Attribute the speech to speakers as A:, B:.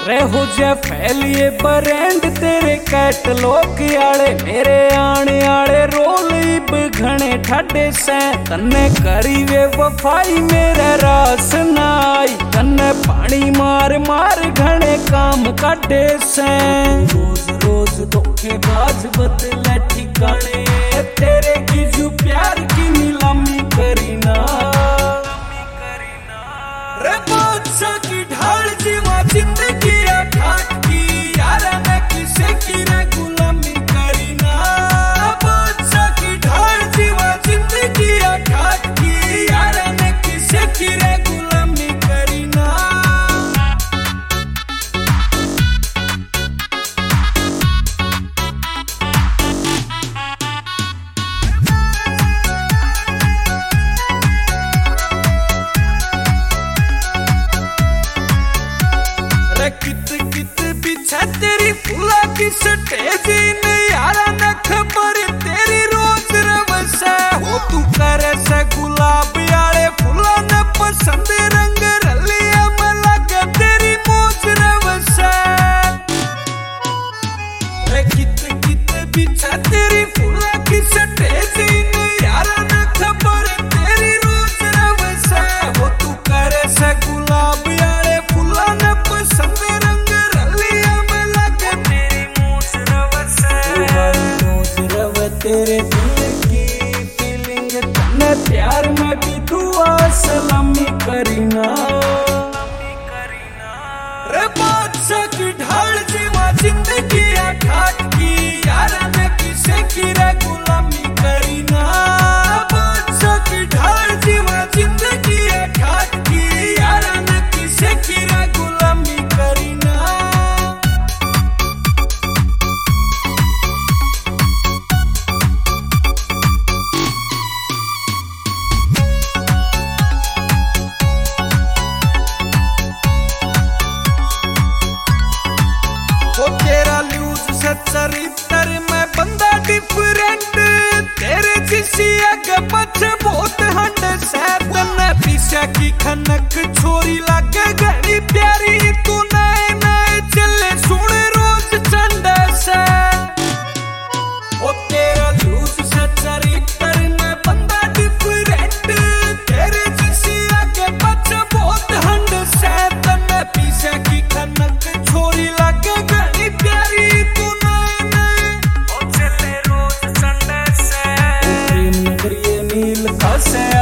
A: रे हो जा फैलिए ब्रांड तेरे कैटलॉग आले मेरे आने आले रोल इब घने ठाडे से तन्ने करी वे वफाई मेरे रास नाई तन्ने पानी मार मार घने काम काटे से रोज रोज धोखेबाज बदले ठिकाने तेरे की जो प्यार की नीलामी करी ना रे बादशाह की ढाल जीवा जिंदगी ठाट की यार मैं किसे की रे गुलामी करी ना बादशाह की ढाल जीवा जिंदगी ठाट की यार मैं किसे की रे गुलामी करी ना कित कित पीछे तेरी फूला की स्टेज ने यारा न खबर तेरी रोज रवसा हो तू करे से गुलाब यारे फूला न पसंद रंग रलिया में लगे तेरी मौज रवसा कित कित पीछे तेरी फूला की स्टेज ने यारा न खबर तेरी रोज रवसा हो तू करे से गुलाब यारे फूला न पसंद तेरे दिल की फीलिंग तन्ने प्यार में भी दुआ सलामी करीना रे बादशाह की ढाल जीवा जिंदगी ठाट की यार मैं किसे की रे गुलामी करीना बादशाह की ढाल जीवा जिंदगी ठाट की यार मैं किसे की रे गुलामी करीना तेरा लूज से चरित्र में बंदा डिफरेंट तेरे जिसी आगे पीछे बहुत हंड से तन्ने पीछे की खनक छोरी लागे घड़ी प्यारी तू नए नए चले सुन रोज चंड से ओ तेरा लूज से चरित्र में बंदा डिफरेंट तेरे जिसी आगे पीछे बहुत हंड से तन्ने पीछे की खनक छोरी लागे प्यारी तू नए नए ओ चले रोज संडे से प्रेम नगरी नील खासे